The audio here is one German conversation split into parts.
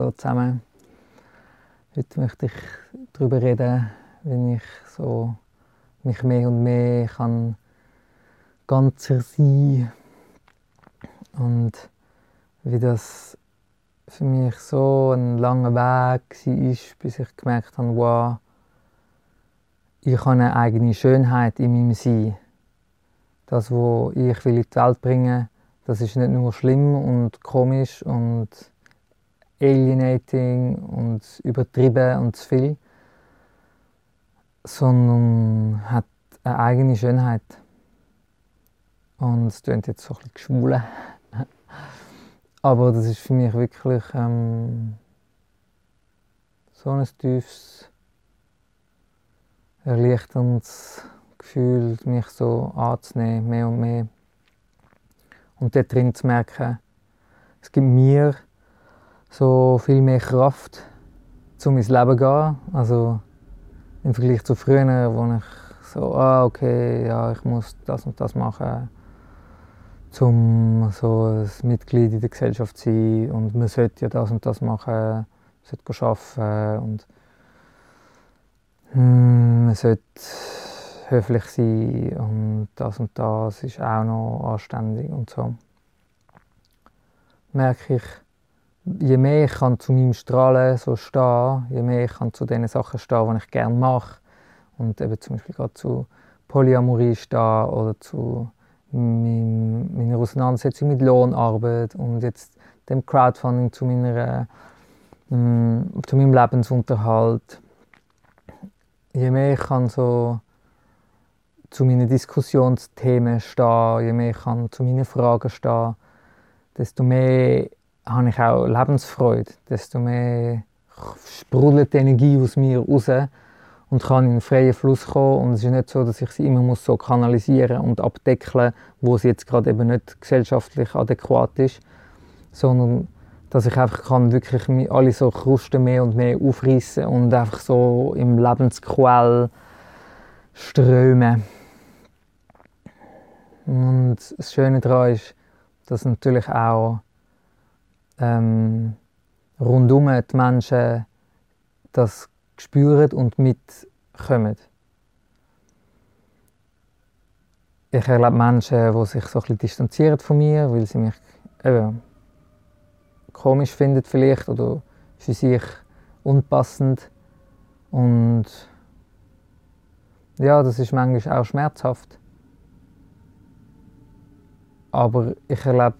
Hallo zusammen. Heute möchte ich darüber reden, wie ich so mich mehr und mehr kann ganzer sein und wie das für mich so ein langer Weg war, bis ich gemerkt habe, wow, ich habe eine eigene Schönheit in meinem Sein. Das, was ich will in die Welt bringen, das ist nicht nur schlimm und komisch und alienating und übertrieben und zu viel, sondern hat eine eigene Schönheit. Und es klingt jetzt so ein bisschen geschwule. Aber das ist für mich wirklich so ein tiefes, erleichterndes Gefühl, mich so anzunehmen, mehr und mehr. Und dort drin zu merken, es gibt mir so viel mehr Kraft, um ins Leben zu gehen. Also im Vergleich zu früher, wo ich so, okay, ja, ich muss das und das machen, um so ein Mitglied in der Gesellschaft zu sein, und man sollte ja das und das machen, man sollte arbeiten und man sollte höflich sein und das ist auch noch anständig und so. Merke ich, je mehr ich kann zu meinem Strahlen so stehen, je mehr ich kann zu den Sachen stehen, die ich gerne mache, und eben zum Beispiel gerade zu Polyamorie stehen oder zu meiner Auseinandersetzung mit Lohnarbeit und jetzt dem Crowdfunding zu meinem Lebensunterhalt. Je mehr ich kann so zu meinen Diskussionsthemen stehen, je mehr ich kann zu meinen Fragen stehen, desto mehr habe ich auch Lebensfreude, desto mehr sprudelt die Energie aus mir raus und kann in einen freien Fluss kommen. Und es ist nicht so, dass ich sie immer so kanalisieren und abdeckeln, wo sie jetzt gerade eben nicht gesellschaftlich adäquat ist, sondern dass ich einfach kann wirklich alle so Krusten mehr und mehr aufreißen und einfach so im Lebensquell strömen. Und das Schöne daran ist, dass natürlich auch rundum die Menschen das spüren und mitkommen. Ich erlebe Menschen, die sich so ein bisschen distanzieren von mir, weil sie mich komisch finden vielleicht oder für sich unpassend. Und ja, das ist manchmal auch schmerzhaft. Aber ich erlebe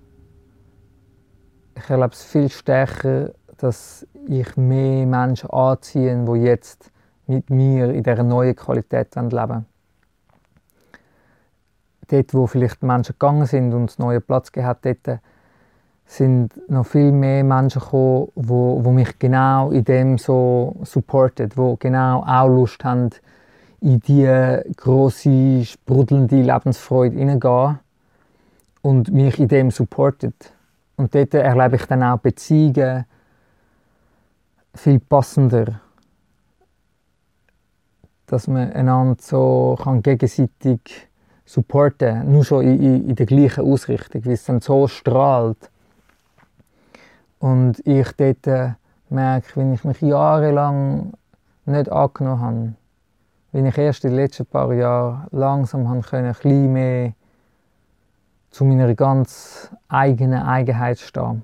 es viel stärker, dass ich mehr Menschen anziehe, die jetzt mit mir in dieser neuen Qualität leben wollen. Dort, wo vielleicht Menschen gegangen sind und es neuen Platz gehabt dort sind noch viel mehr Menschen gekommen, die mich genau in dem so supporten, die genau auch Lust haben, in diese grosse, sprudelnde Lebensfreude hineingehen und mich in dem supporten. Und dort erlebe ich dann auch Beziehungen viel passender. Dass man einander so gegenseitig supporten kann, nur schon in der gleichen Ausrichtung, wie es dann so strahlt. Und ich dort merke, wenn ich mich jahrelang nicht angenommen habe, wenn ich erst in den letzten paar Jahren langsam ein bisschen mehr zu meiner ganz eigenen Eigenheit stehen.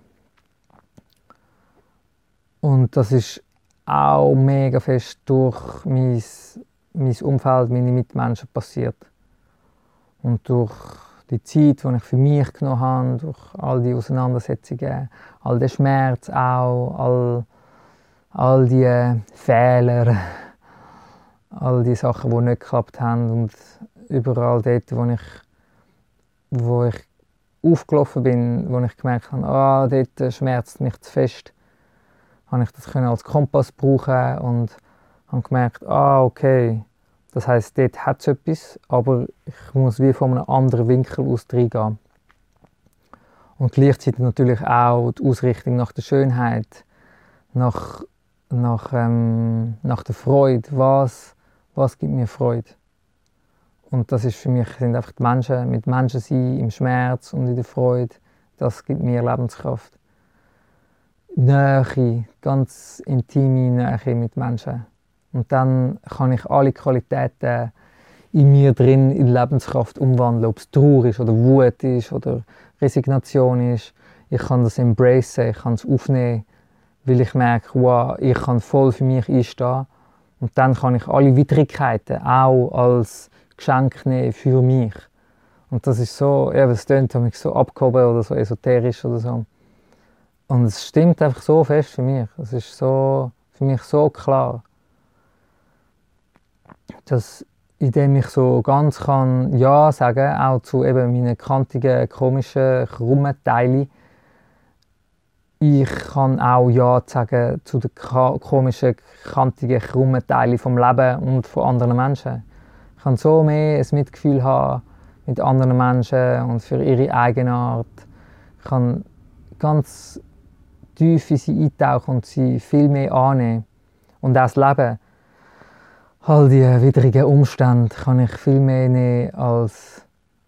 Und das ist auch mega fest durch mein Umfeld, meine Mitmenschen passiert. Und durch die Zeit, die ich für mich genommen habe, durch all die Auseinandersetzungen, all den Schmerz auch, all die Fehler, all die Sachen, die nicht geklappt haben, und überall dort, wo ich aufgelaufen bin, wo ich gemerkt habe, dort schmerzt mich zu fest, habe ich das als Kompass brauchen und habe gemerkt, okay, das heisst, dort hat es etwas, aber ich muss wie von einem anderen Winkel aus reingehen. Und gleichzeitig natürlich auch die Ausrichtung nach der Schönheit, nach der Freude. Was gibt mir Freude? Und das ist für mich, sind einfach die Menschen, mit Menschen sein, im Schmerz und in der Freude, das gibt mir Lebenskraft. Nähe, ganz intime Nähe mit Menschen. Und dann kann ich alle Qualitäten in mir drin in Lebenskraft umwandeln, ob es Trauer ist oder Wut ist oder Resignation ist. Ich kann das embracen, ich kann es aufnehmen, weil ich merke, wow, ich kann voll für mich einstehen. Und dann kann ich alle Widrigkeiten auch als Geschenk nehmen für mich. Und das ist so, ja, das klingt so abgehoben oder so esoterisch oder so. Und es stimmt einfach so fest für mich. Es ist so, für mich so klar, dass indem ich so ganz kann Ja sagen, auch zu eben meinen kantigen, komischen, krummen Teilen, ich kann auch Ja sagen zu den komischen, kantigen, krummen Teilen vom Leben und von anderen Menschen. Ich kann so mehr ein Mitgefühl haben mit anderen Menschen und für ihre Eigenart. Ich kann ganz tief in sie eintauchen und sie viel mehr annehmen. Und auch das Leben, all die widrigen Umstände kann ich viel mehr nehmen als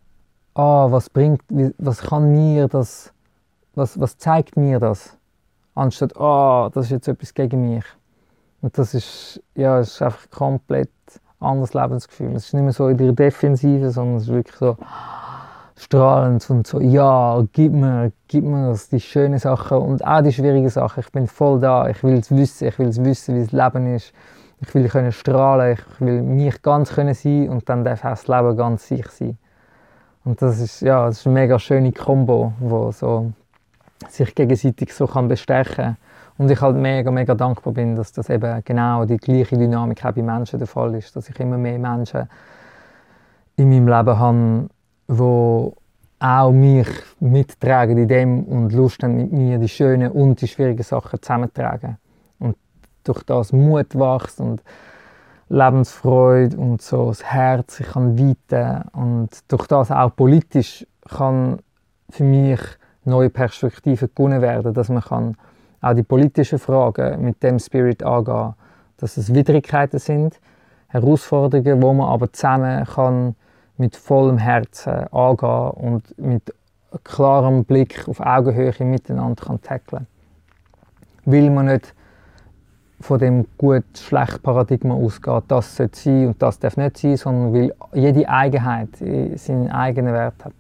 was kann mir das, was zeigt mir das? Anstatt, das ist jetzt etwas gegen mich. Und das ist, ja, es ist einfach komplett anderes Lebensgefühl. Es ist nicht mehr so in der Defensive, sondern es ist wirklich so strahlend und so, ja, gib mir das, die schönen Sachen und auch die schwierigen Sachen. Ich bin voll da, ich will es wissen, wie das Leben ist. Ich will können strahlen, ich will mich ganz können sein und dann darf auch das Leben ganz sich sein. Und das ist, ja, das ist eine mega schöne Kombo, die so sich gegenseitig so kann bestärken kann. Und ich halt mega dankbar bin, dass das eben genau die gleiche Dynamik auch bei Menschen der Fall ist. Dass ich immer mehr Menschen in meinem Leben habe, die auch mich mittragen in dem und Lust haben, mit mir die schönen und die schwierigen Sachen zusammentragen. Und durch das Mut wächst und Lebensfreude und so das Herz sich kann weiten und durch das auch politisch kann für mich neue Perspektiven gewonnen werden, dass man kann auch die politischen Fragen mit dem Spirit angehen, dass es Widrigkeiten sind, Herausforderungen, wo man aber zusammen kann mit vollem Herzen angehen und mit klarem Blick auf Augenhöhe miteinander kann tackeln. Weil man nicht von dem gut-schlecht Paradigma ausgeht, das sollte sein und das darf nicht sein, sondern weil jede Eigenheit seinen eigenen Wert hat.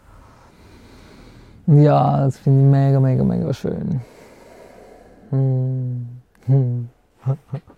Ja, das finde ich mega schön.